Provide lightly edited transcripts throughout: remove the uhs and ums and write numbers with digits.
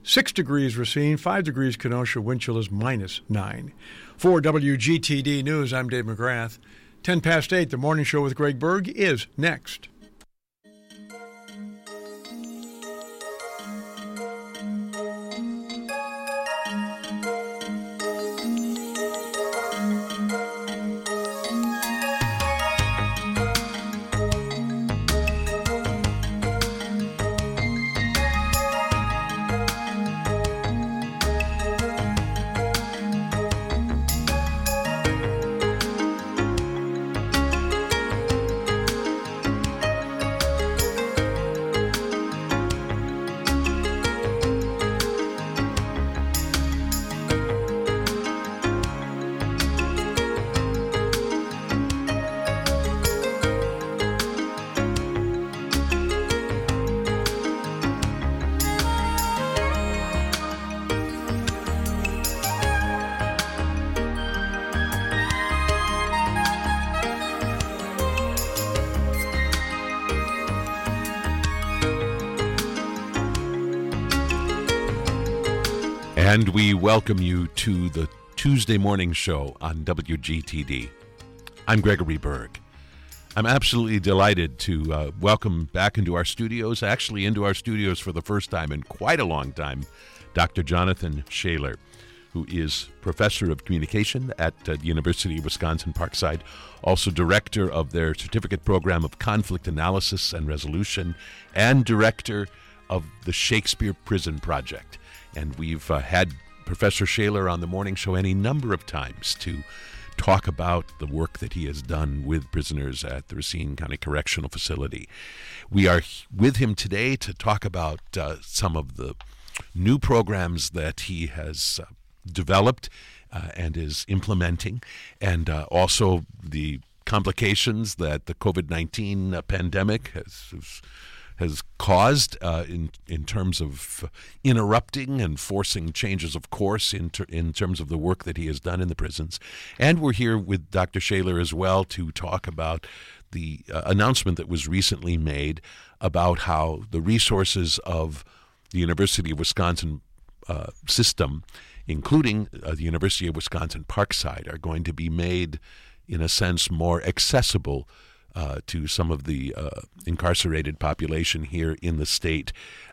6 degrees Racine, 5 degrees Kenosha, wind chill is -9. For WGTD News, I'm Dave McGrath. 10 past 8, the morning show with Greg Berg is next. And we welcome you to the Tuesday morning show on WGTD. I'm Gregory Berg. I'm absolutely delighted to welcome back into our studios, actually into our studios for the first time in quite a long time, Dr. Jonathan Shaler, who is professor of communication at the University of Wisconsin-Parkside, also director of their certificate program of conflict analysis and resolution, and director of the Shakespeare Prison Project. And we've had Professor Shaler on the morning show any number of times to talk about the work that he has done with prisoners at the Racine County Correctional Facility. We are with him today to talk about some of the new programs that he has developed and is implementing, and also the complications that the COVID-19 pandemic has caused in terms of interrupting and forcing changes of course in terms of the work that he has done in the prisons. And we're here with Dr. Shaler as well to talk about the announcement that was recently made about how the resources of the University of Wisconsin system, including the University of Wisconsin-Parkside, are going to be made, in a sense, more accessible to some of the incarcerated population here in the state.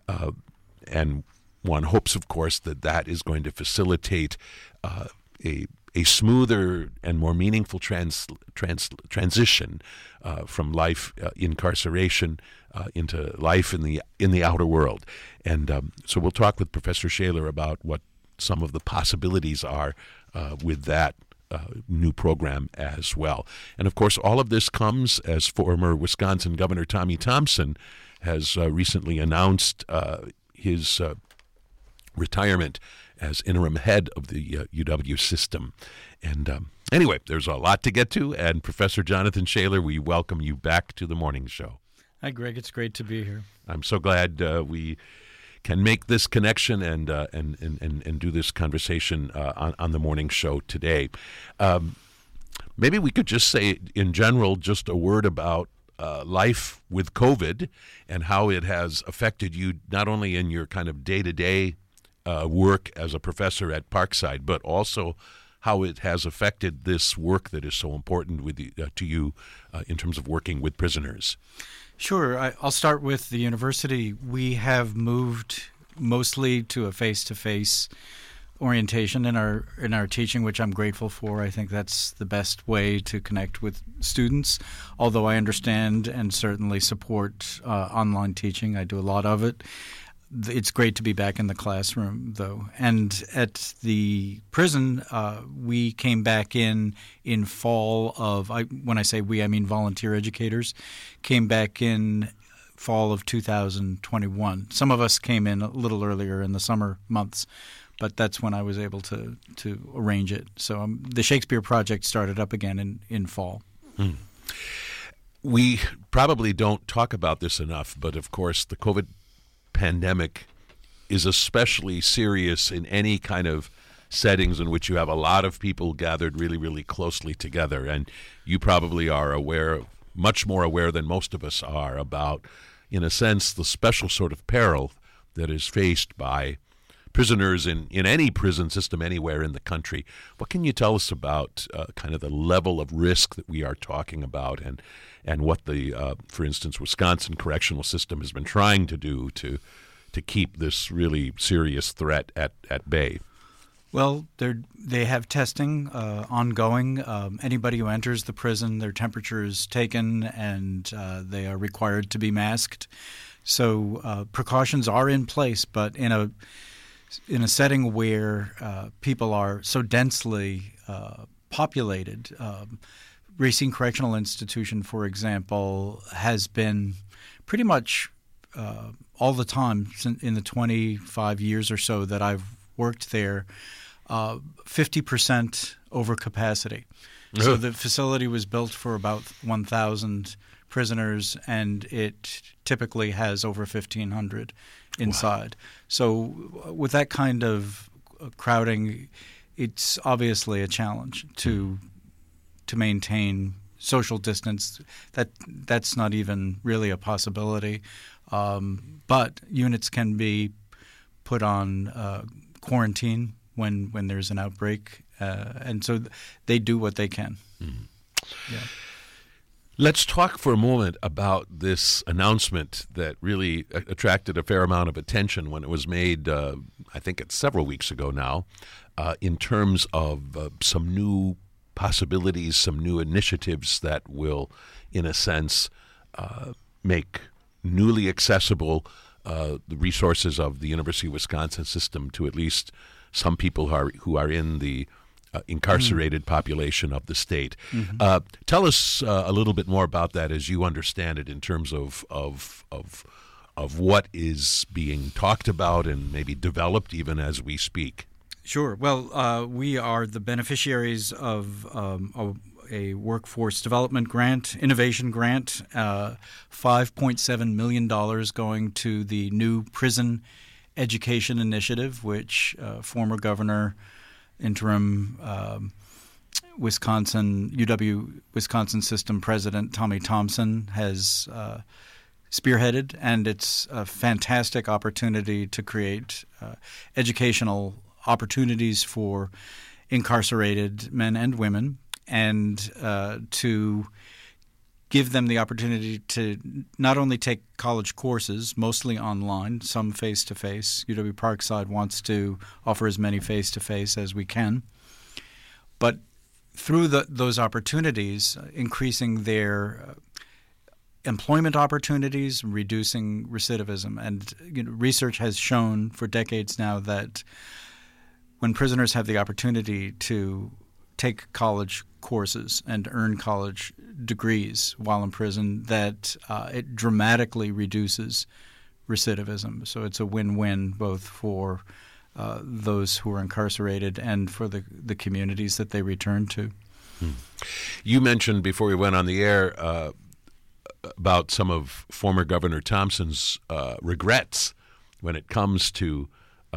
And one hopes, of course, that that is going to facilitate a smoother and more meaningful transition from life incarceration into life in the outer world. And so we'll talk with Professor Shaler about what some of the possibilities are with that new program as well. And of course, all of this comes as former Wisconsin Governor Tommy Thompson has recently announced his retirement as interim head of the UW system. And anyway, there's a lot to get to. And Professor Jonathan Shaler, we welcome you back to the morning show. Hi, Greg. It's great to be here. I'm so glad we can make this connection and do this conversation on the morning show today. Maybe we could just say, in general, just a word about life with COVID and how it has affected you, not only in your kind of day-to-day work as a professor at Parkside, but also how it has affected this work that is so important to you in terms of working with prisoners. Sure. I'll start with the university. We have moved mostly to a face-to-face orientation in our teaching, which I'm grateful for. I think that's the best way to connect with students, although I understand and certainly support online teaching. I do a lot of it. It's great to be back in the classroom, though. And at the prison, we came back in fall of, when I say we, I mean volunteer educators, came back in fall of 2021. Some of us came in a little earlier in the summer months, but that's when I was able to arrange it. So the Shakespeare Project started up again in fall. We probably don't talk about this enough, but of course the COVID pandemic is especially serious in any kind of settings in which you have a lot of people gathered really, really closely together. And you probably are aware, much more aware than most of us are, about, in a sense, the special sort of peril that is faced by prisoners in any prison system anywhere in the country. What can you tell us about kind of the level of risk that we are talking about, and what the, for instance, Wisconsin correctional system has been trying to do to keep this really serious threat at bay? Well, they have testing ongoing. Anybody who enters the prison, their temperature is taken, and they are required to be masked. So precautions are in place, but in a setting where people are so densely populated, Racine Correctional Institution, for example, has been pretty much all the time in the 25 years or so that I've worked there, 50% over capacity. So the facility was built for about 1,000 prisoners, and it typically has over 1,500 inside. Wow. So with that kind of crowding, it's obviously a challenge to maintain social distance. That's not even really a possibility. But units can be put on quarantine when there's an outbreak, and so they do what they can. Mm. Yeah. Let's talk for a moment about this announcement that really attracted a fair amount of attention when it was made, I think it's several weeks ago now, in terms of some new possibilities, some new initiatives that will, in a sense, make newly accessible the resources of the University of Wisconsin system to at least some people who are in the incarcerated population of the state. Mm-hmm. Tell us a little bit more about that as you understand it in terms of what is being talked about and maybe developed even as we speak. Sure. Well, we are the beneficiaries of a workforce development grant, innovation grant, $5.7 million going to the new prison education initiative, which former Governor, interim UW Wisconsin System President Tommy Thompson has spearheaded, and it's a fantastic opportunity to create educational opportunities for incarcerated men and women, and to give them the opportunity to not only take college courses, mostly online, some face-to-face. UW Parkside wants to offer as many face-to-face as we can. But through those opportunities, increasing their employment opportunities, reducing recidivism. And research has shown for decades now that when prisoners have the opportunity to take college courses and earn college degrees while in prison, that it dramatically reduces recidivism. So it's a win-win both for those who are incarcerated and for the communities that they return to. You mentioned before we went on the air about some of former Governor Thompson's regrets when it comes to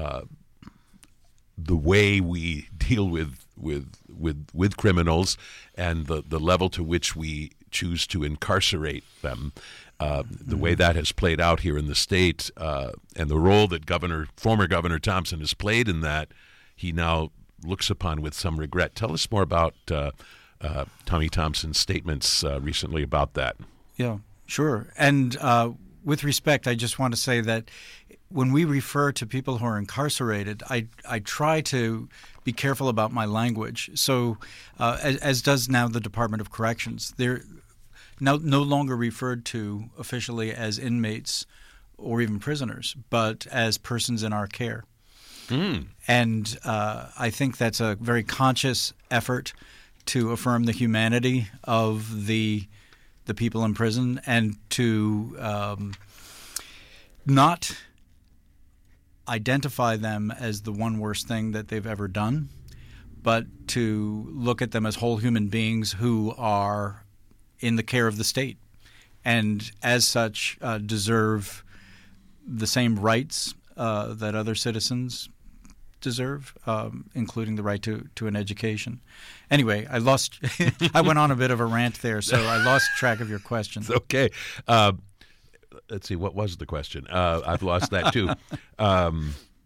the way we deal with criminals and the level to which we choose to incarcerate them, the way that has played out here in the state, and the role that former Governor Thompson has played in that, he now looks upon with some regret. Tell us more about Tommy Thompson's statements recently about that. Yeah, sure. And with respect, I just want to say that when we refer to people who are incarcerated, I try to be careful about my language. So as does now the Department of Corrections. They're no longer referred to officially as inmates or even prisoners, but as persons in our care. And I think that's a very conscious effort to affirm the humanity of the people in prison and to not identify them as the one worst thing that they've ever done, but to look at them as whole human beings who are in the care of the state and as such deserve the same rights that other citizens deserve, including the right to an education. Anyway, I went on a bit of a rant there, so I lost track of your question. It's okay. Let's see, what was the question? I've lost that too.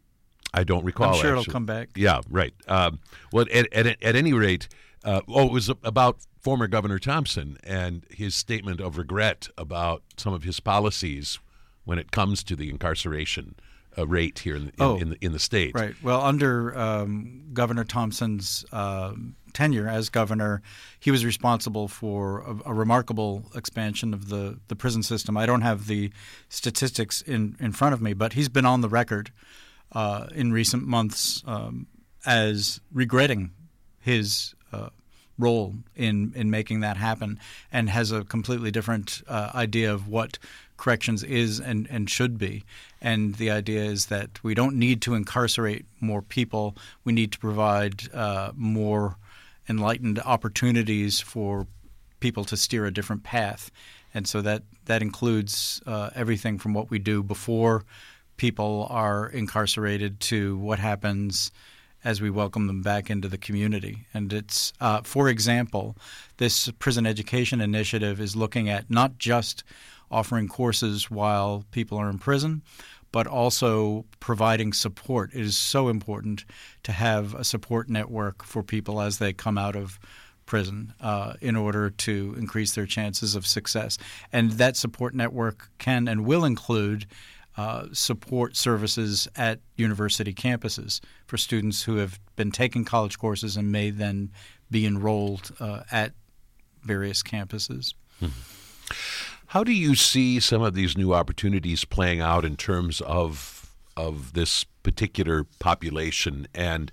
I don't recall. I'm sure actually. It'll come back. Yeah, right. Well, at any rate, it was about former Governor Thompson and his statement of regret about some of his policies when it comes to the incarceration rate here in the state. Right. Well, under Governor Thompson's tenure as governor, he was responsible for a remarkable expansion of the prison system. I don't have the statistics in front of me, but he's been on the record in recent months as regretting his role in making that happen, and has a completely different idea of what corrections is and should be. And the idea is that we don't need to incarcerate more people. We need to provide more enlightened opportunities for people to steer a different path. And so that includes everything from what we do before people are incarcerated to what happens as we welcome them back into the community. And it's, for example, this prison education initiative is looking at not just offering courses while people are in prison, but also providing support. It is so important to have a support network for people as they come out of prison in order to increase their chances of success. And that support network can and will include support services at university campuses for students who have been taking college courses and may then be enrolled at various campuses. How do you see some of these new opportunities playing out in terms of this particular population? And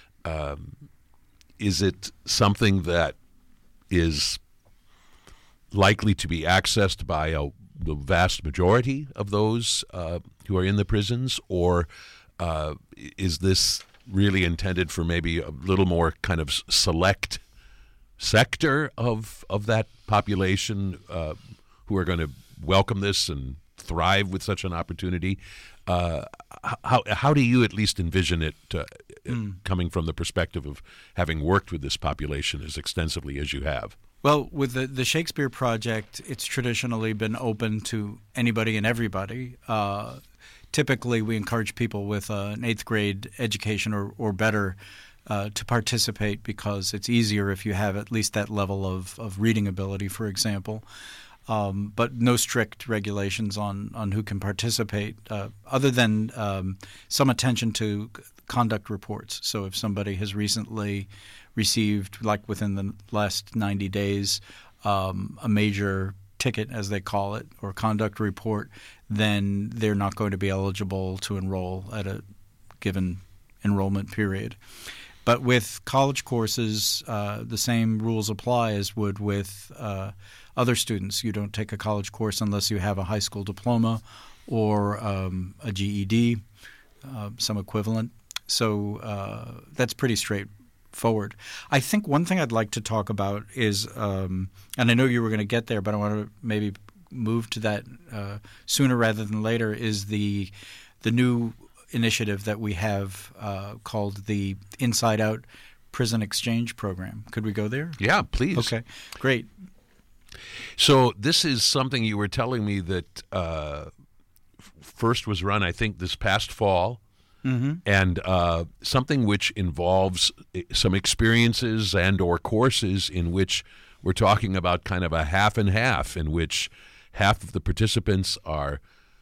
is it something that is likely to be accessed by the vast majority of those who are in the prisons, or is this really intended for maybe a little more kind of select sector of that population who are going to welcome this and thrive with such an opportunity? How do you at least envision it coming from the perspective of having worked with this population as extensively as you have? Well, with the Shakespeare Project, it's traditionally been open to anybody and everybody. Typically, we encourage people with an 8th grade education or better to participate because it's easier if you have at least that level of reading ability, for example. But no strict regulations on who can participate, other than some attention to conduct reports. So if somebody has recently received, like within the last 90 days, a major ticket, as they call it, or conduct report, then they're not going to be eligible to enroll at a given enrollment period. But with college courses, the same rules apply as would with other students. You don't take a college course unless you have a high school diploma or a GED, some equivalent. So that's pretty straightforward. I think one thing I'd like to talk about is, and I know you were going to get there, but I want to maybe move to that sooner rather than later, is the new initiative that we have called the Inside Out Prison Exchange Program. Could we go there? Yeah, please. Okay, great. So this is something you were telling me that first was run, I think, this past fall, and something which involves some experiences and or courses in which we're talking about kind of a half and half, in which half of the participants are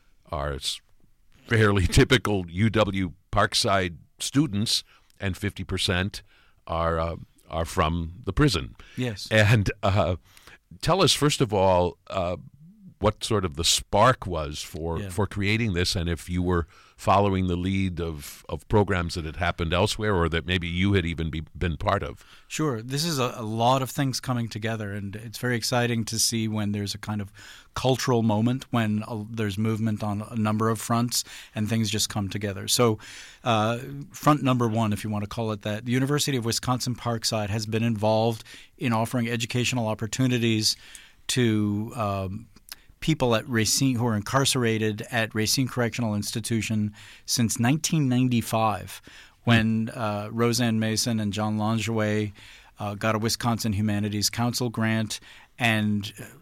fairly typical UW Parkside students, and 50% are from the prison. Yes. And tell us, first of all, what sort of the spark was for creating this, and if you were following the lead of programs that had happened elsewhere or that maybe you had even been part of. Sure. This is a lot of things coming together, and it's very exciting to see when there's a kind of cultural moment, when there's movement on a number of fronts and things just come together. So front number one, if you want to call it that, the University of Wisconsin-Parkside has been involved in offering educational opportunities to people at Racine who are incarcerated at Racine Correctional Institution since 1995, when Roseanne Mason and John Langevin got a Wisconsin Humanities Council grant and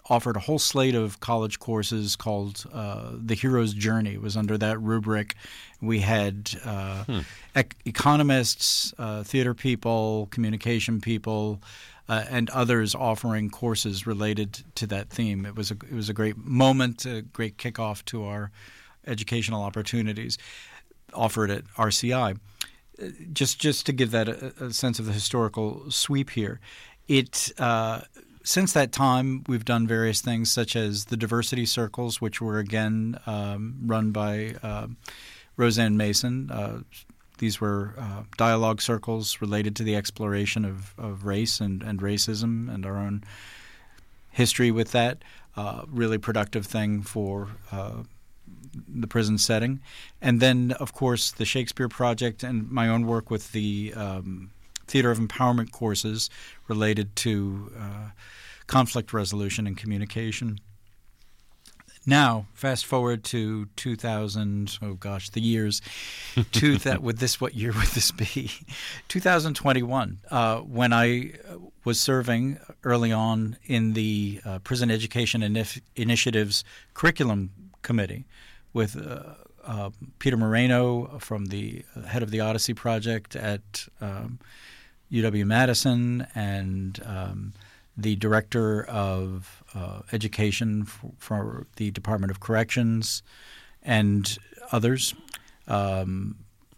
offered a whole slate of college courses called The Hero's Journey. It was under that rubric. We had economists, theater people, communication people, and others offering courses related to that theme. It was a great moment, a great kickoff to our educational opportunities offered at RCI. Just to give that a sense of the historical sweep here, since that time, we've done various things such as the diversity circles, which were again run by Roseanne Mason. These were dialogue circles related to the exploration of race and racism and our own history with that. Really productive thing for the prison setting. And then, of course, the Shakespeare Project and my own work with the Theater of Empowerment courses related to conflict resolution and communication. Now, fast forward to 2000, the years. What year would this be? 2021, when I was serving early on in the Prison Education Initiative's Curriculum Committee with Peter Moreno from the head of the Odyssey Project at UW-Madison and the director of education for the Department of Corrections and others. My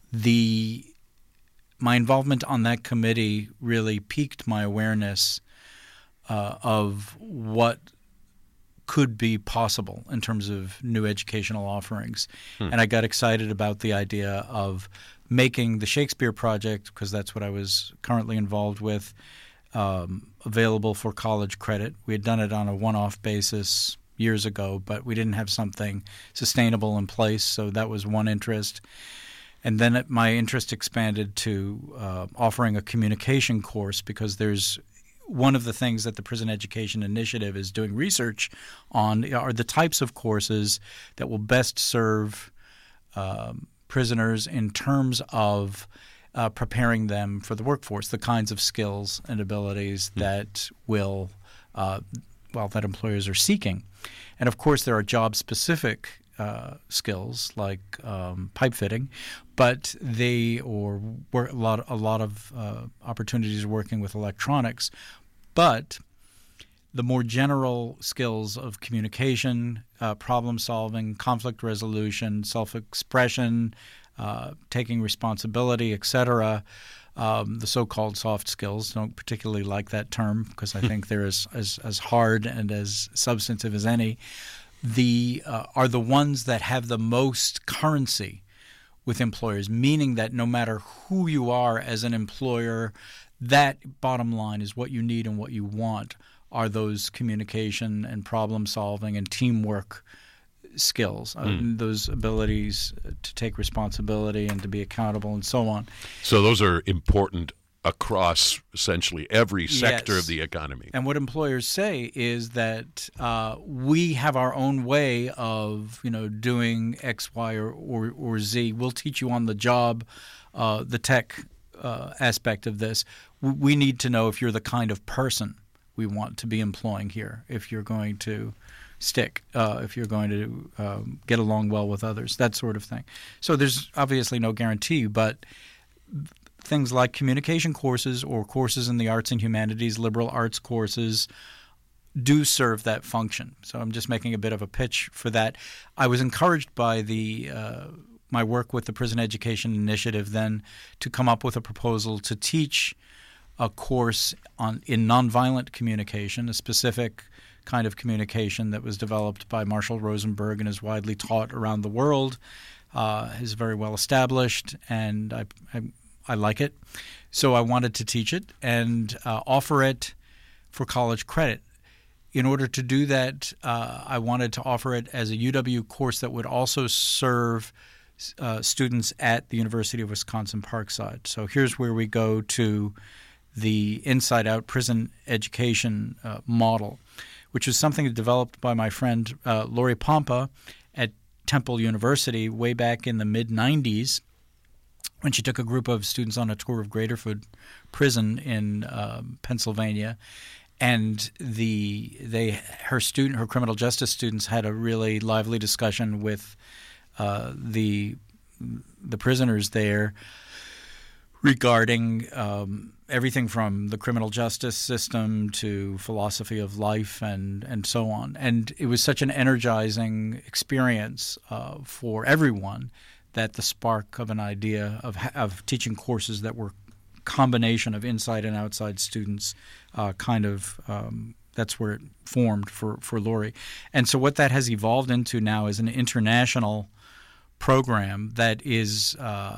involvement on that committee really piqued my awareness of what could be possible in terms of new educational offerings. And I got excited about the idea of making the Shakespeare Project, because that's what I was currently involved with, available for college credit. We had done it on a one-off basis years ago, but we didn't have something sustainable in place, so that was one interest. And then my interest expanded to offering a communication course, because there's one of the things that the Prison Education Initiative is doing research on are the types of courses that will best serve prisoners in terms of preparing them for the workforce, the kinds of skills and abilities that will, that employers are seeking. And of course, there are job-specific skills like pipe fitting, but a lot of opportunities working with electronics. But the more general skills of communication, problem solving, conflict resolution, self-expression, taking responsibility, etc. The so-called soft skills, don't particularly like that term because I think they're as hard and as substantive as any, are the ones that have the most currency with employers, meaning that no matter who you are as an employer, that bottom line is what you need and what you want are those communication and problem solving and teamwork skills, those abilities to take responsibility and to be accountable and so on. So those are important across essentially every sector of the economy. And what employers say is that we have our own way of doing X, Y, or Z. We'll teach you on the job the tech aspect of this. We need to know if you're the kind of person we want to be employing here, if you're going to stick, if you're going to get along well with others, that sort of thing. So there's obviously no guarantee, but things like communication courses or courses in the arts and humanities, liberal arts courses, do serve that function. So I'm just making a bit of a pitch for that. I was encouraged by my work with the Prison Education Initiative then to come up with a proposal to teach a course in nonviolent communication, a specific kind of communication that was developed by Marshall Rosenberg and is widely taught around the world, is very well established, and I like it. So I wanted to teach it and offer it for college credit. In order to do that, I wanted to offer it as a UW course that would also serve students at the University of Wisconsin-Parkside. So here's where we go to the inside-out prison education model, which is something developed by my friend Lori Pompa at Temple University way back in the mid-'90s when she took a group of students on a tour of Graterford Prison in Pennsylvania. And her criminal justice students had a really lively discussion with the prisoners there regarding everything from the criminal justice system to philosophy of life and so on. And it was such an energizing experience for everyone that the spark of an idea of teaching courses that were a combination of inside and outside students that's where it formed for Laurie. And so what that has evolved into now is an international program that is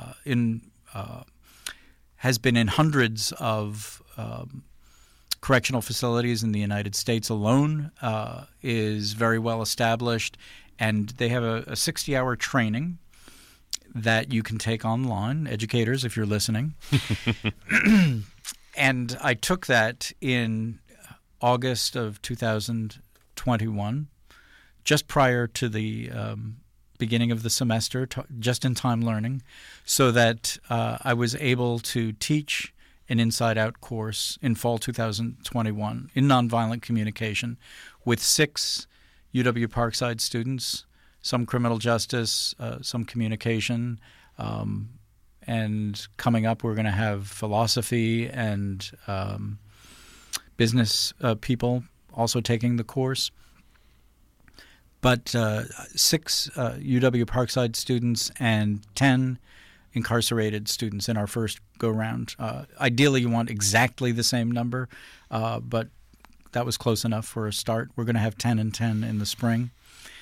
has been in hundreds of correctional facilities in the United States alone, is very well established, and they have a 60-hour training that you can take online, educators, if you're listening. And I took that in August of 2021, just prior to the beginning of the semester, just-in-time learning, so that I was able to teach an inside-out course in fall 2021 in nonviolent communication with 6 UW Parkside students, some criminal justice, some communication, and coming up we're going to have philosophy and business people also taking the course. But 6 UW Parkside students and 10 incarcerated students in our first go-round. Ideally, you want exactly the same number, but that was close enough for a start. We're going to have 10 and 10 in the spring.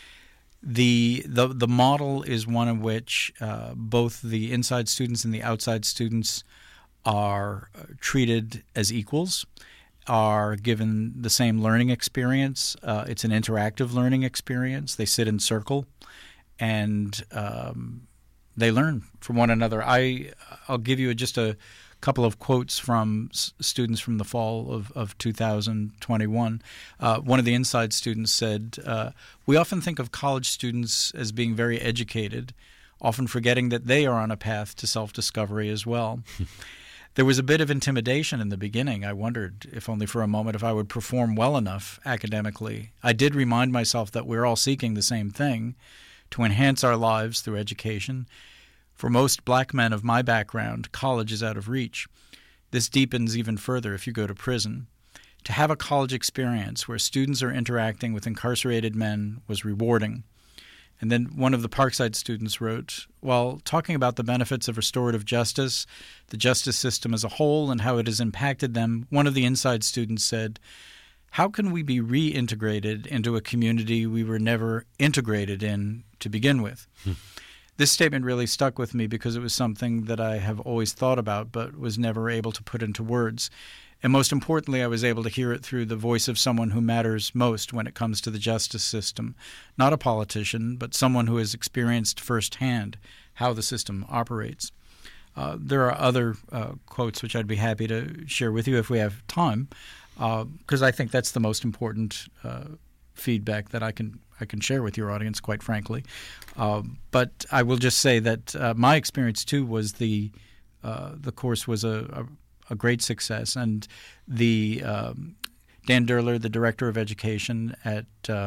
The model is one in which both the inside students and the outside students are treated as equals, are given the same learning experience. It's an interactive learning experience. They sit in circle, and they learn from one another. I'll give you just a couple of quotes from students from the fall of 2021. One of the inside students said, "We often think of college students as being very educated, often forgetting that they are on a path to self-discovery as well." There was a bit of intimidation in the beginning. I wondered, if only for a moment, if I would perform well enough academically. I did remind myself that we're all seeking the same thing, to enhance our lives through education. For most black men of my background, college is out of reach. This deepens even further if you go to prison. To have a college experience where students are interacting with incarcerated men was rewarding. And then one of the Parkside students wrote, while talking about the benefits of restorative justice, the justice system as a whole, and how it has impacted them, one of the inside students said, "How can we be reintegrated into a community we were never integrated in to begin with?" This statement really stuck with me because it was something that I have always thought about but was never able to put into words. And most importantly, I was able to hear it through the voice of someone who matters most when it comes to the justice system. Not a politician, but someone who has experienced firsthand how the system operates. There are other quotes which I'd be happy to share with you if we have time, because I think that's the most important feedback that I can share with your audience, quite frankly. But I will just say that my experience, too, was the course was a great success. And the Dan Derler, the director of education at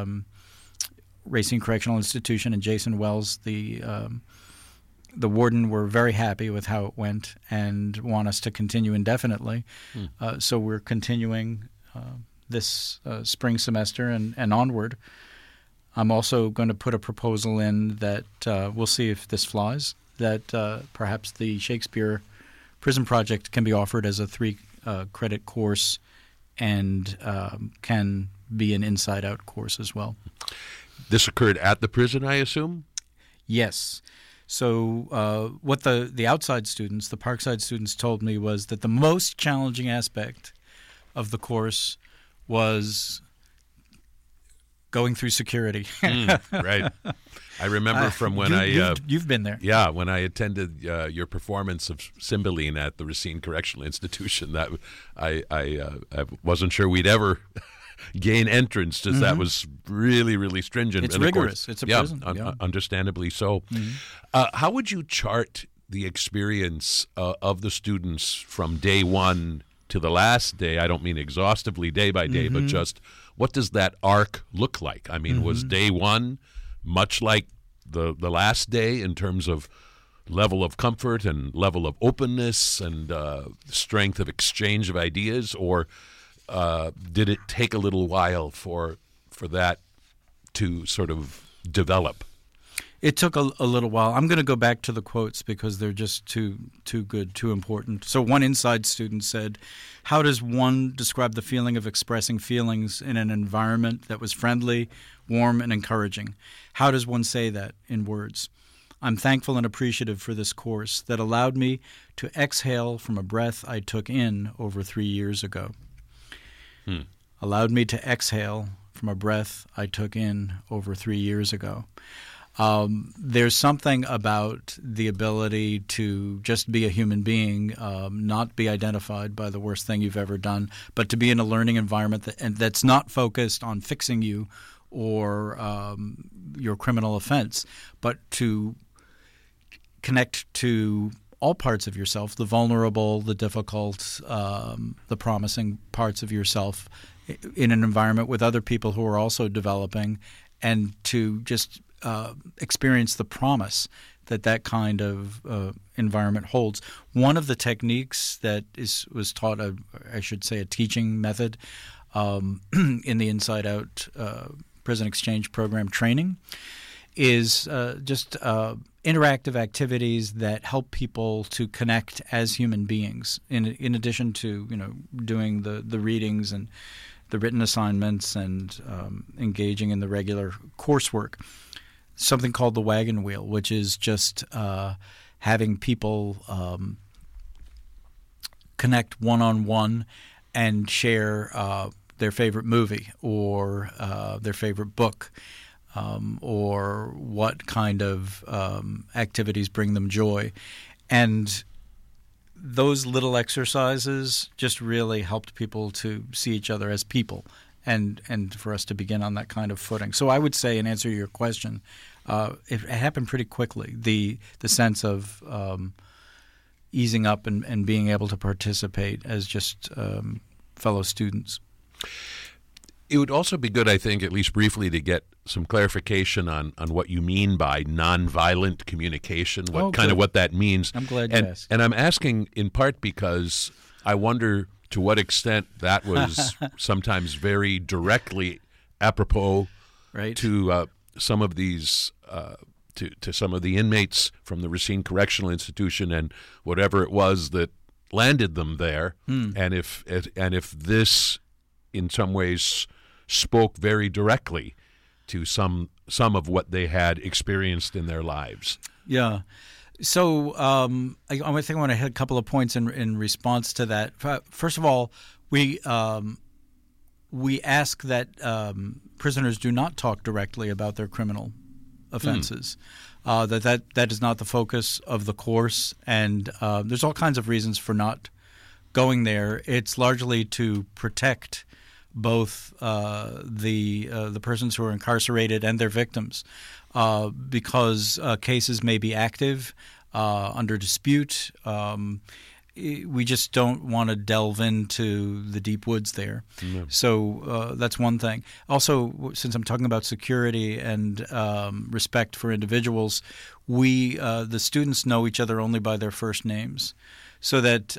Racine Correctional Institution, and Jason Wells, the warden, were very happy with how it went and want us to continue indefinitely. So we're continuing this spring semester and onward. I'm also going to put a proposal in that we'll see if this flies, that perhaps the Shakespeare Prison Project can be offered as a 3-credit course and can be an inside-out course as well. This occurred at the prison, I assume? Yes. So what the outside students, the Parkside students, told me was that the most challenging aspect of the course was going through security. Right. I remember from when you've been there. Yeah, when I attended your performance of Cymbeline at the Racine Correctional Institution, that I wasn't sure we'd ever gain entrance, as that was really, really stringent. It's and rigorous. Course, it's a prison. Understandably so. How would you chart the experience of the students from day one to the last day. I don't mean exhaustively day by day, but just what does that arc look like? I mean, was day one much like the last day in terms of level of comfort and level of openness and strength of exchange of ideas, or did it take a little while for that to sort of develop? It took a little while. I'm going to go back to the quotes because they're just too good, too important. So one Inside student said, "How does one describe the feeling of expressing feelings in an environment that was friendly, warm, and encouraging? How does one say that in words? I'm thankful and appreciative for this course that allowed me to exhale from a breath I took in over 3 years ago." Allowed me to exhale from a breath I took in over 3 years ago. There's something about the ability to just be a human being, not be identified by the worst thing you've ever done, but to be in a learning environment that's not focused on fixing you or your criminal offense, but to connect to all parts of yourself, the vulnerable, the difficult, the promising parts of yourself in an environment with other people who are also developing, and to just experience the promise that kind of environment holds. One of the techniques that was taught, I should say, a teaching method in the Inside Out Prison Exchange Program training is just interactive activities that help people to connect as human beings. In addition to doing the readings and the written assignments and engaging in the regular coursework. Something called the wagon wheel, which is just having people connect one-on-one and share their favorite movie or their favorite book or what kind of activities bring them joy. And those little exercises just really helped people to see each other as people and for us to begin on that kind of footing. So I would say, in answer to your question, it happened pretty quickly, the sense of easing up and being able to participate as just fellow students. It would also be good, I think, at least briefly, to get some clarification on what you mean by nonviolent communication, what that means. I'm glad you asked. And I'm asking in part because I wonder to what extent that was sometimes very directly apropos to some of these to some of the inmates from the Racine Correctional Institution and whatever it was that landed them there, and if this in some ways spoke very directly to some of what they had experienced in their lives. Yeah. So I think I want to hit a couple of points in response to that. First of all, we ask that prisoners do not talk directly about their criminal offenses. That is not the focus of the course, and there's all kinds of reasons for not going there. It's largely to protect both the persons who are incarcerated and their victims, because cases may be active, under dispute. We just don't want to delve into the deep woods there. Mm-hmm. So that's one thing. Also, since I'm talking about security and respect for individuals, the students know each other only by their first names, so that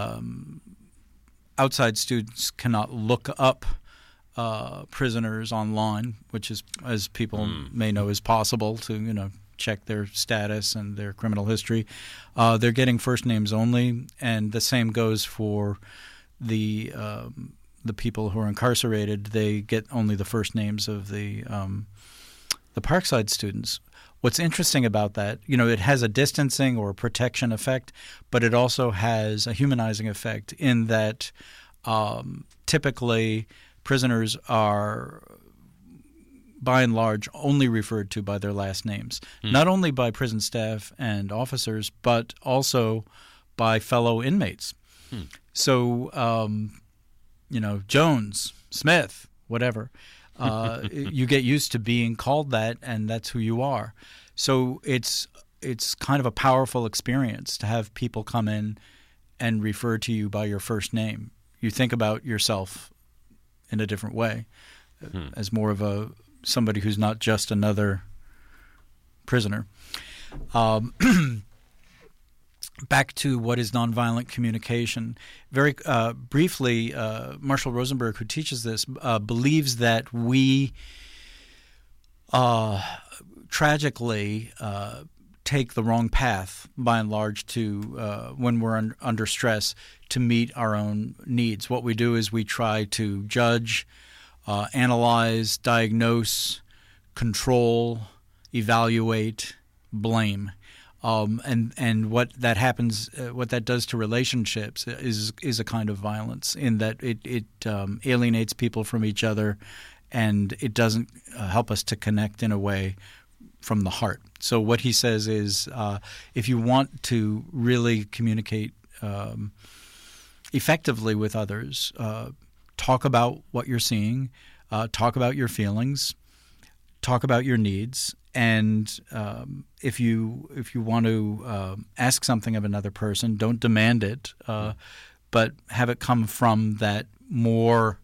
outside students cannot look up prisoners online, which is, as people may know, is possible to check their status and their criminal history. They're getting first names only, and the same goes for the people who are incarcerated. They get only the first names of the Parkside students. What's interesting about that, it has a distancing or protection effect, but it also has a humanizing effect in that typically prisoners are, by and large, only referred to by their last names, not only by prison staff and officers, but also by fellow inmates. So, Jones, Smith, whatever. You get used to being called that, and that's who you are. So it's kind of a powerful experience to have people come in and refer to you by your first name. you think about yourself in a different way, as more of somebody who's not just another prisoner. Back to what is nonviolent communication. Very briefly, Marshall Rosenberg, who teaches this, believes that we tragically take the wrong path, by and large, to when we're under stress, to meet our own needs. What we do is we try to judge, analyze, diagnose, control, evaluate, blame. And what that happens, what that does to relationships is a kind of violence, in that it alienates people from each other, and it doesn't help us to connect in a way from the heart. So what he says is, if you want to really communicate effectively with others, talk about what you're seeing, talk about your feelings, talk about your needs. And if you want to ask something of another person, don't demand it, but have it come from that more,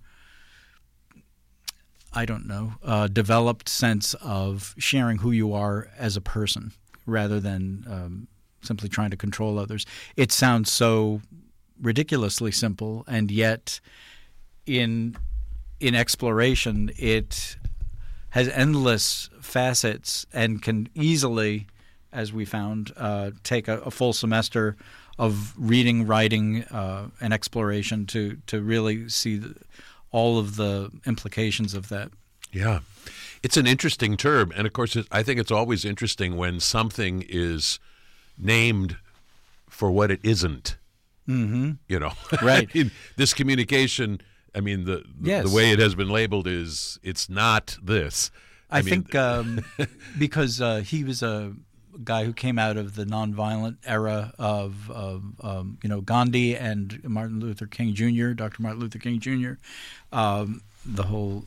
developed sense of sharing who you are as a person, rather than simply trying to control others. It sounds so ridiculously simple, and yet in exploration it has endless facets and can easily, as we found, take a full semester of reading, writing, and exploration to really see all of the implications of that. Yeah. It's an interesting term. And, of course, I think it's always interesting when something is named for what it isn't. Mm-hmm. You know, right. I mean, this communication, I mean, the way it has been labeled is it's not this. I think because he was a guy who came out of the nonviolent era of Gandhi and Martin Luther King Jr., Dr. Martin Luther King Jr., the whole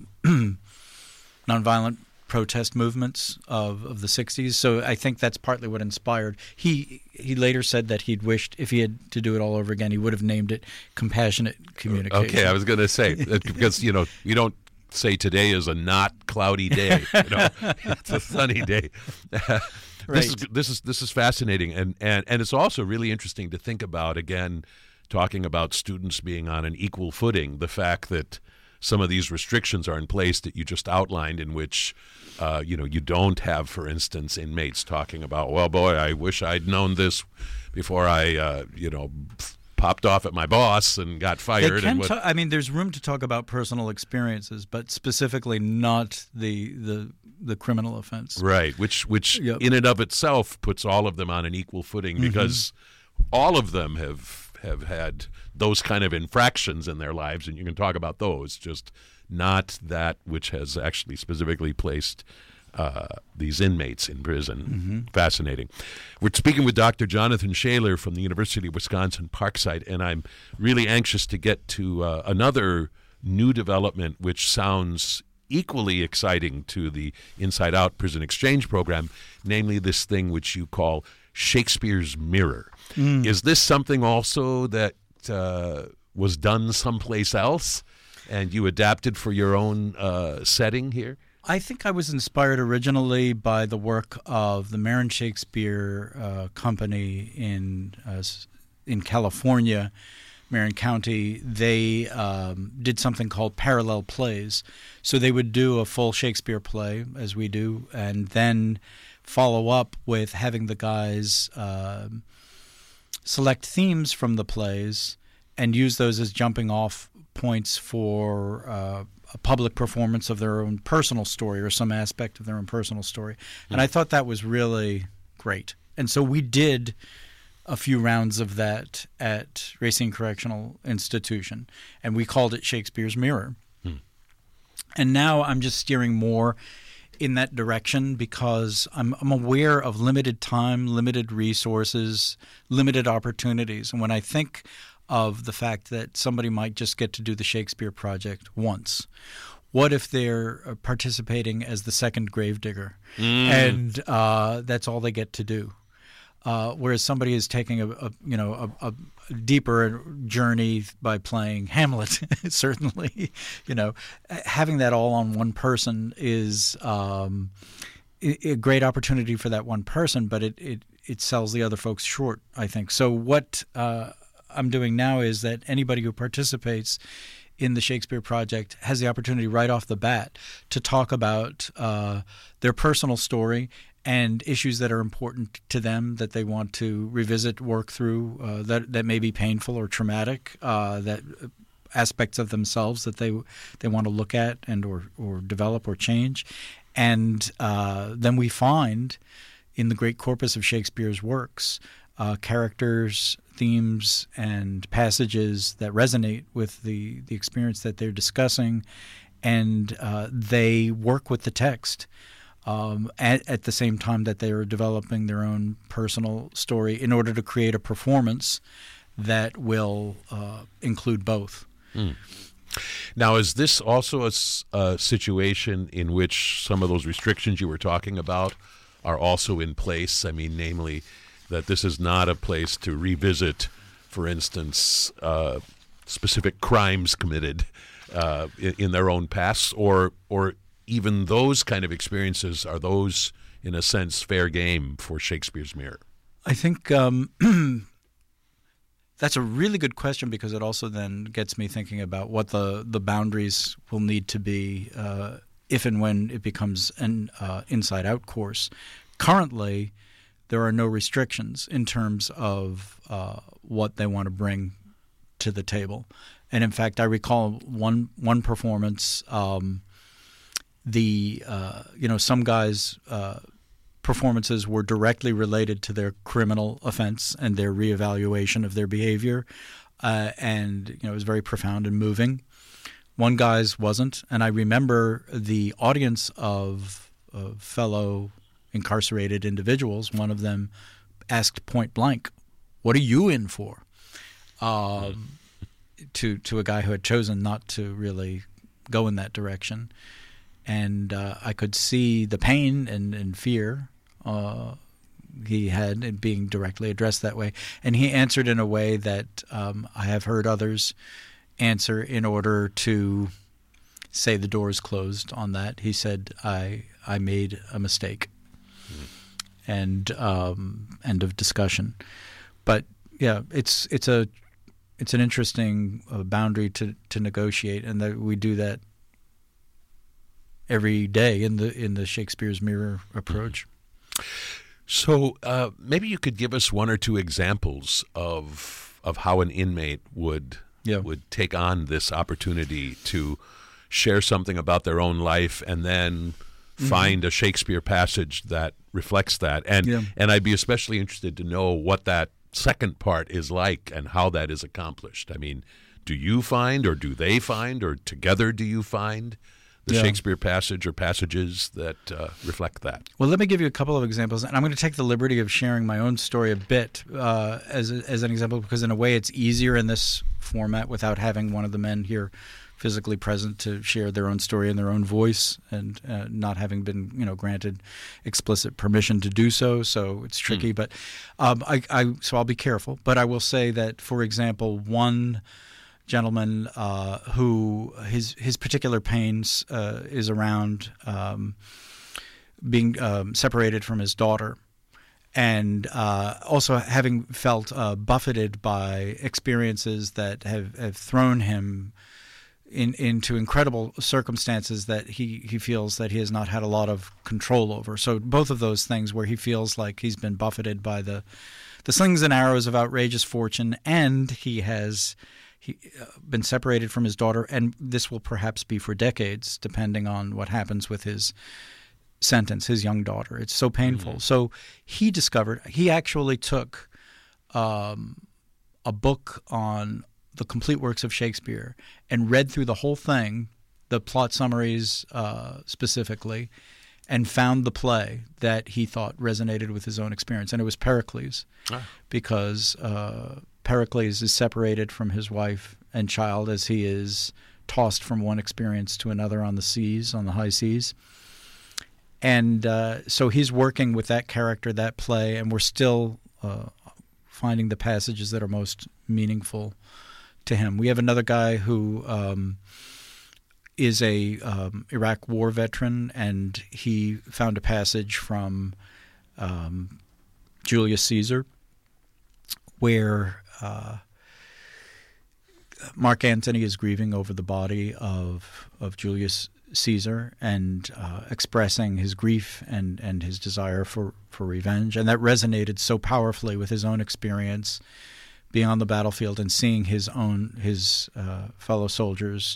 nonviolent protest movements of the 60s. So I think that's partly what inspired. He later said that he'd wished, if he had to do it all over again, he would have named it compassionate communication. Okay, I was going to say, because, you don't say today is a not cloudy day. It's a sunny day. Right. This is fascinating, and it's also really interesting to think about, again, talking about students being on an equal footing, the fact that some of these restrictions are in place that you just outlined, in which you don't have, for instance, inmates talking about, well, boy, I wish I'd known this before I popped off at my boss and got fired. There's room to talk about personal experiences, but specifically not the criminal offense. Right, which in and of itself puts all of them on an equal footing, because all of them have had those kind of infractions in their lives, and you can talk about those, just not that which has actually specifically placed these inmates in prison. Mm-hmm. Fascinating. We're speaking with Dr. Jonathan Shaler from the University of Wisconsin-Parkside, and I'm really anxious to get to another new development which sounds equally exciting to the Inside Out Prison Exchange program, namely this thing which you call Shakespeare's Mirror. Is this something also that was done someplace else and you adapted for your own setting here? I think I was inspired originally by the work of the Marin Shakespeare Company in California, Marin County. They did something called parallel plays. So they would do a full Shakespeare play, as we do, and then follow up with having the guys select themes from the plays and use those as jumping off points for a public performance of their own personal story or some aspect of their own personal story. And I thought that was really great. And so we did a few rounds of that at Racine Correctional Institution, and we called it Shakespeare's Mirror. And now I'm just steering more in that direction because I'm aware of limited time, limited resources, limited opportunities. And when I think of the fact that somebody might just get to do the Shakespeare Project once, what if they're participating as the second gravedigger and that's all they get to do? whereas somebody is taking a deeper journey by playing Hamlet. Certainly, having that all on one person is a great opportunity for that one person, but it sells the other folks short, I think. So what I'm doing now is that anybody who participates in the Shakespeare Project has the opportunity right off the bat to talk about their personal story and issues that are important to them that they want to revisit, work through, that may be painful or traumatic, that aspects of themselves that they want to look at and or develop or change. And then we find in the great corpus of Shakespeare's works characters, themes, and passages that resonate with the experience that they're discussing, and they work with the text at the same time that they are developing their own personal story in order to create a performance that will include both. Mm. Now, is this also a situation in which some of those restrictions you were talking about are also in place? I mean, namely, that this is not a place to revisit, for instance, specific crimes committed in their own past, or even those kind of experiences, are those, in a sense, fair game for Shakespeare's Mirror? I think that's a really good question, because it also then gets me thinking about what the boundaries will need to be if and when it becomes an inside-out course. Currently, there are no restrictions in terms of what they want to bring to the table. And in fact, I recall one performance. Some guys' performances were directly related to their criminal offense and their reevaluation of their behavior, and it was very profound and moving. One guy's wasn't, and I remember the audience of fellow incarcerated individuals. One of them asked point blank, "What are you in for?" To a guy who had chosen not to really go in that direction. And I could see the pain and fear he had in being directly addressed that way. And he answered in a way that I have heard others answer in order to say the door is closed on that. He said, I made a mistake. And end of discussion. But yeah, it's an interesting boundary to negotiate, and that we do that every day in the Shakespeare's Mirror approach. So maybe you could give us one or two examples of how an inmate would take on this opportunity to share something about their own life and then find a Shakespeare passage that reflects that. And I'd be especially interested to know what that second part is like and how that is accomplished. I mean, do you find, or do they find, or together do you find the Shakespeare passage or passages that reflect that? Well, let me give you a couple of examples, and I'm going to take the liberty of sharing my own story a bit as an example, because in a way it's easier in this format without having one of the men here physically present to share their own story in their own voice, and not having been granted explicit permission to do so. So it's tricky, but so I'll be careful. But I will say that, for example, one gentleman who his particular pains is around being separated from his daughter, and also having felt buffeted by experiences that have thrown him into incredible circumstances that he feels that he has not had a lot of control over. So both of those things, where he feels like he's been buffeted by the slings and arrows of outrageous fortune, and he has been separated from his daughter, and this will perhaps be for decades, depending on what happens with his sentence, his young daughter. It's so painful. Mm-hmm. So he actually took a book on the complete works of Shakespeare and read through the whole thing, the plot summaries specifically, and found the play that he thought resonated with his own experience. And it was Pericles, because Pericles is separated from his wife and child as he is tossed from one experience to another on the seas, on the high seas. And so he's working with that character, that play, and we're still finding the passages that are most meaningful to him. We have another guy who is a Iraq War veteran, and he found a passage from Julius Caesar where Mark Antony is grieving over the body of Julius Caesar and expressing his grief and his desire for revenge. And that resonated so powerfully with his own experience being on the battlefield and seeing his fellow soldiers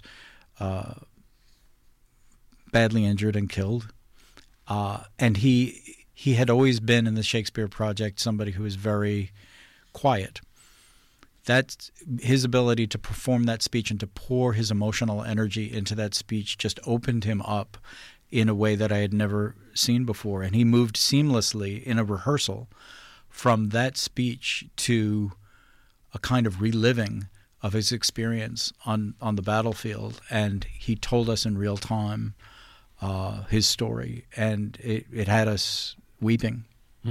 badly injured and killed. And he had always been in the Shakespeare Project somebody who was very quiet. That's his ability to perform that speech and to pour his emotional energy into that speech just opened him up in a way that I had never seen before. And he moved seamlessly in a rehearsal from that speech to a kind of reliving of his experience on the battlefield. And he told us in real time his story, and it had us weeping.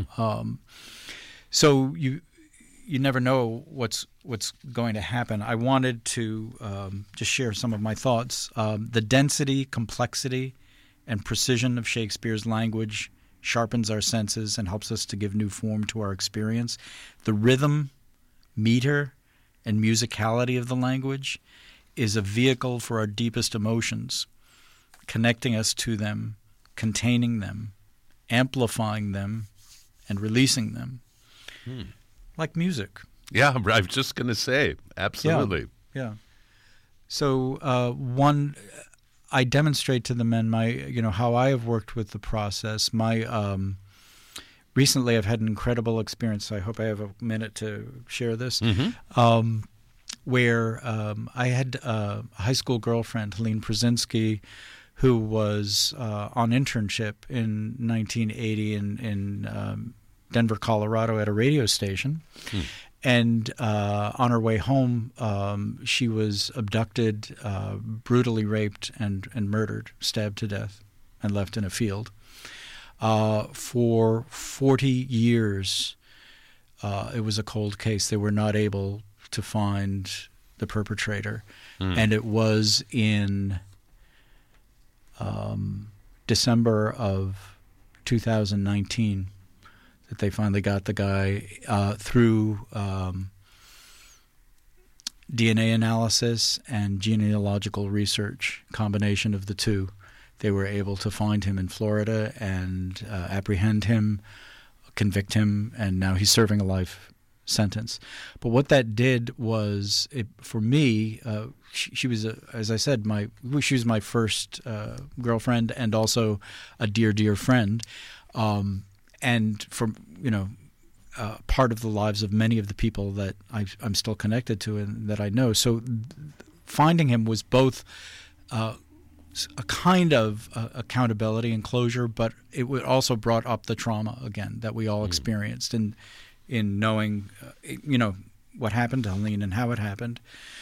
So you never know what's going to happen. I wanted to just share some of my thoughts. The density, complexity, and precision of Shakespeare's language sharpens our senses and helps us to give new form to our experience. The rhythm, meter, and musicality of the language is a vehicle for our deepest emotions, connecting us to them, containing them, amplifying them, and releasing them. Like music. Yeah, I was just going to say, absolutely. Yeah. So I demonstrate to the men how I have worked with the process. Recently I've had an incredible experience. I hope I have a minute to share this. Where I had a high school girlfriend, Helene Przinski, who was on internship in 1980 in Denver, Colorado, at a radio station. And on her way home, she was abducted, brutally raped, and murdered, stabbed to death, and left in a field. For 40 years, it was a cold case. They were not able to find the perpetrator. And it was in December of 2019 that they finally got the guy through DNA analysis and genealogical research, combination of the two. They were able to find him in Florida and apprehend him, convict him, and now he's serving a life sentence. But what that did was, for me, she was, as I said, she was my first girlfriend and also a dear, dear friend. And from part of the lives of many of the people that I'm still connected to and that I know. So finding him was both a kind of accountability and closure, but it also brought up the trauma again that we all experienced in knowing what happened to Helene and how it happened.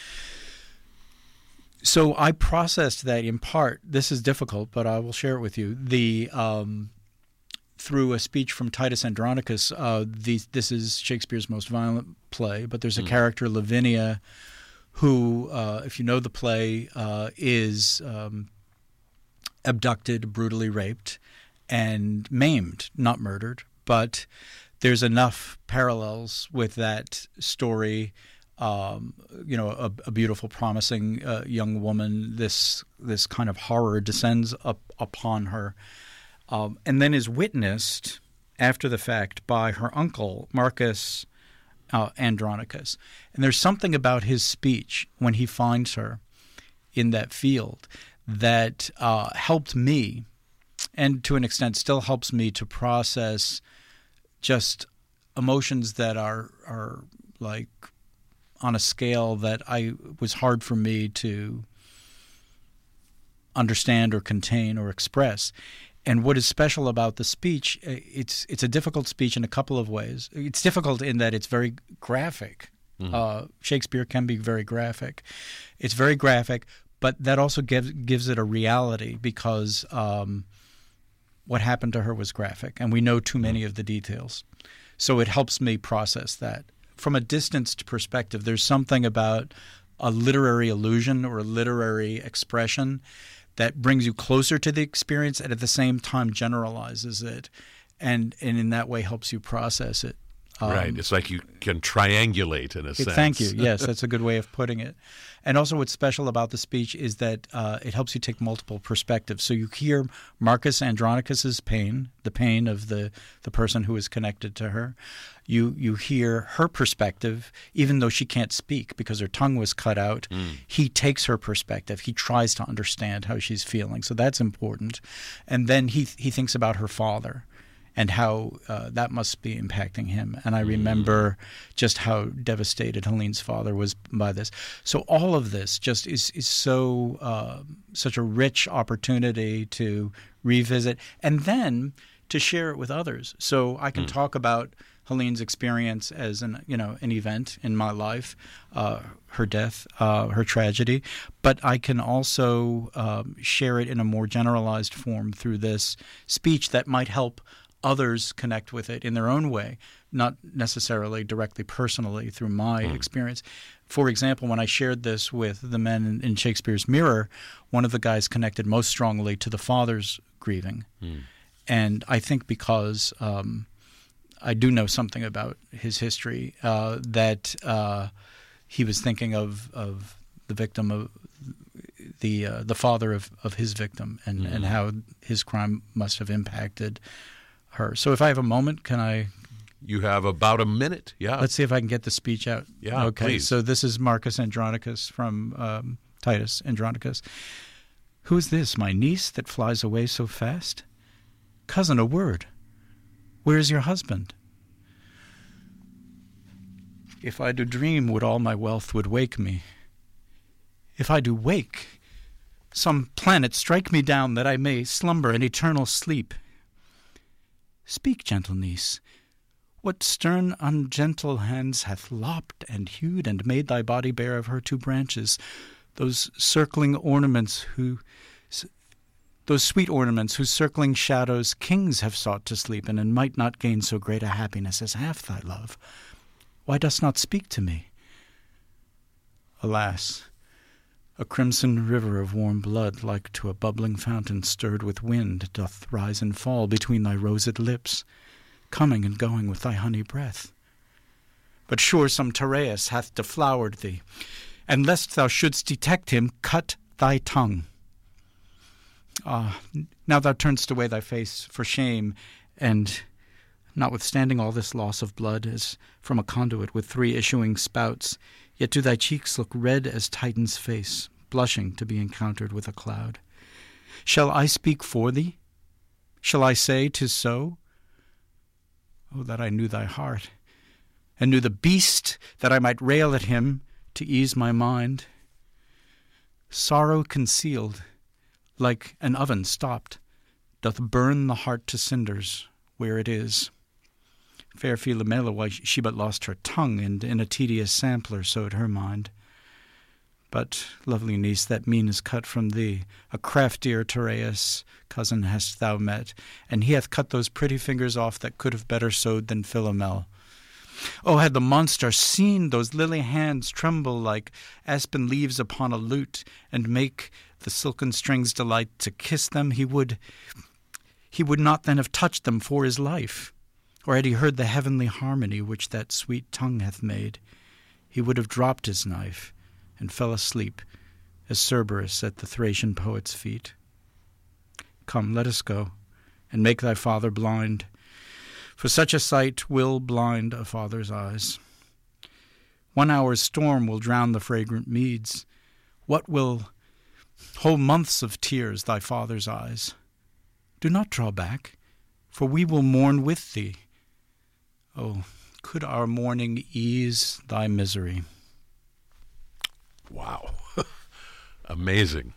So I processed that in part. This is difficult, but I will share it with you. Through a speech from Titus Andronicus, this is Shakespeare's most violent play, but there's a character, Lavinia, who, if you know the play, is abducted, brutally raped, and maimed, not murdered. But there's enough parallels with that story. A beautiful, promising young woman. This kind of horror descends upon her. And then is witnessed after the fact by her uncle, Marcus Andronicus. And there's something about his speech when he finds her in that field that helped me, and to an extent still helps me, to process just emotions that are like on a scale that was hard for me to understand or contain or express. And what is special about the speech, it's a difficult speech in a couple of ways. It's difficult in that it's very graphic. Shakespeare can be very graphic. It's very graphic, but that also gives it a reality because what happened to her was graphic, and we know too many of the details. So it helps me process that. From a distanced perspective, there's something about a literary illusion or a literary expression that brings you closer to the experience and at the same time generalizes it, and in that way helps you process it. Right. It's like you can triangulate in a sense. Thank you. Yes, that's a good way of putting it. And also what's special about the speech is that it helps you take multiple perspectives. So you hear Marcus Andronicus's pain, the pain of the person who is connected to her. You hear her perspective, even though she can't speak because her tongue was cut out. He takes her perspective. He tries to understand how she's feeling. So that's important. And then he thinks about her father and how that must be impacting him. And I remember just how devastated Helene's father was by this. So all of this just is so such a rich opportunity to revisit and then to share it with others. So I can talk about Helene's experience as an event in my life, her death, her tragedy, but I can also share it in a more generalized form through this speech that might help others connect with it in their own way, not necessarily directly personally through my experience. For example, when I shared this with the men in Shakespeare's Mirror, one of the guys connected most strongly to the father's grieving. And I think because I do know something about his history, that he was thinking of the victim of the father of his victim and how his crime must have impacted her. So if I have a moment, can I? You have about a minute, yeah. Let's see if I can get the speech out. Yeah, okay. Please. So this is Marcus Andronicus from Titus Andronicus. Who is this, my niece that flies away so fast? Cousin, a word. Where is your husband? If I do dream, would all my wealth would wake me. If I do wake, some planet strike me down that I may slumber in eternal sleep. Speak, gentle niece, what stern ungentle hands hath lopped and hewed and made thy body bare of her two branches, those circling ornaments those sweet ornaments whose circling shadows kings have sought to sleep in, and might not gain so great a happiness as half thy love. Why dost not speak to me? Alas, a crimson river of warm blood, like to a bubbling fountain stirred with wind, doth rise and fall between thy rosed lips, coming and going with thy honey breath. But sure some Tereus hath deflowered thee, and lest thou shouldst detect him, cut thy tongue. Now thou turn'st away thy face for shame, and notwithstanding all this loss of blood, as from a conduit with 3 issuing spouts, yet do thy cheeks look red as Titan's face, blushing to be encountered with a cloud. Shall I speak for thee? Shall I say 'tis so? Oh, that I knew thy heart, and knew the beast, that I might rail at him to ease my mind. Sorrow concealed, like an oven stopped, doth burn the heart to cinders where it is. Fair Philomela, why she but lost her tongue, and in a tedious sampler sowed her mind. But, lovely niece, that mean is cut from thee. A craftier Tereus, cousin, hast thou met, and he hath cut those pretty fingers off that could have better sewed than Philomel. Oh, had the monster seen those lily hands tremble like aspen leaves upon a lute, and make the silken strings delight to kiss them, he would not then have touched them for his life. Or had he heard the heavenly harmony which that sweet tongue hath made, he would have dropped his knife and fell asleep as Cerberus at the Thracian poet's feet. Come, let us go, and make thy father blind, for such a sight will blind a father's eyes. 1 hour's storm will drown the fragrant meads. What will whole months of tears thy father's eyes? Do not draw back, for we will mourn with thee. Oh, could our mourning ease thy misery? Wow. Amazing.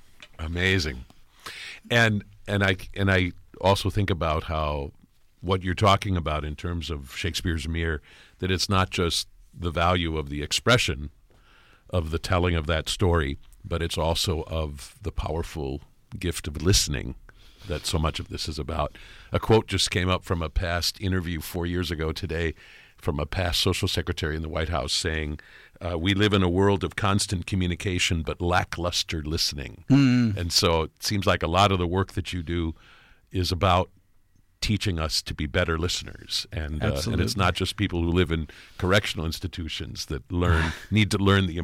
And I also think about how what you're talking about in terms of Shakespeare's Mirror, that it's not just the value of the expression of the telling of that story, but it's also of the powerful gift of listening that so much of this is about. A quote just came up from a past interview 4 years ago today from a past social secretary in the White House saying, we live in a world of constant communication but lackluster listening. And so it seems like a lot of the work that you do is about teaching us to be better listeners. And it's not just people who live in correctional institutions that need to learn the